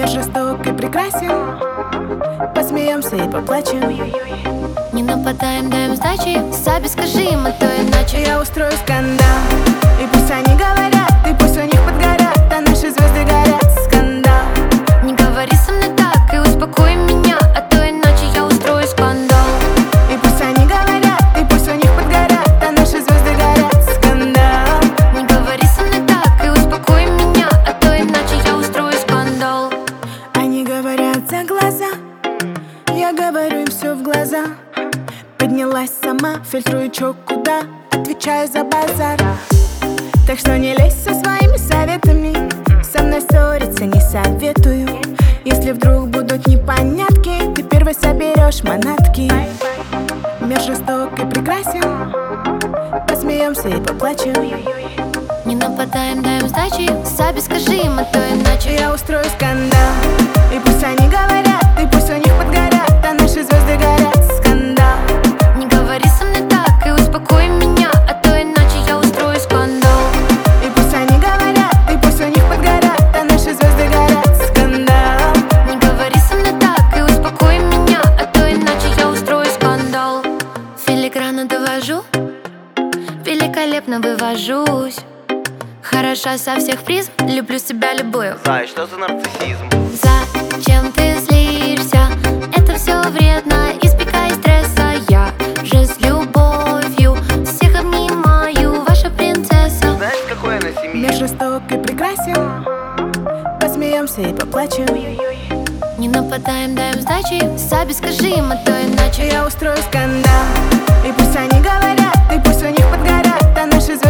Мир жесток и прекрасен, посмеемся и поплачем. Не нападаем, даем сдачи. Саби, скажи им, а то иначе Я устрою скандал, и пусть они говорят, и пусть у них подгорят, а наши звезды горят. Скандал. не говори со мной так и успокой меня, а то иначе я устрою скандал. И пусть они говорят, и пусть у них подгорят, а наши звезды горят. Скандал. Не говори со мной так и успокой меня, а то иначе я устрою скандал. Они говорят за глаза, я говорю им все в глаза. Поднялась сама, фильтрую чё куда, отвечаю за базар. Так что не лезь со своими советами, со мной ссориться не советую. Если вдруг будут непонятки, ты первый соберешь манатки. Мир жесток и прекрасен, посмеемся и поплачем. Не нападаем, даем сдачи. Саби, скажи им, а то иначе Я устрою скандал, и пусть они говорят, и пусть у них подгорят, а наши звезды горят. Скандал. не говори со мной так и успокой меня, а то иначе я устрою скандал. И пусть они говорят, и пусть у них подгорят, а наши звезды горят. Скандал. Не говори со мной так и успокой меня, а то иначе я устрою скандал. Филигранно довожу, великолепно вывожусь. Хороша со всех призм, люблю себя любую. Зай, что за нарциссизм? Зачем ты злишься? Это все вредно, избегай стресса. Я же с любовью всех обнимаю, ваша принцесса. Знаешь, какой она семьи? Мир жесток и прекрасен, посмеемся и поплачем. Не нападаем, даем сдачи. Саби, скажи им, а то иначе Я устрою скандал, и пусть они говорят, и пусть у них подгорят, а наши звезды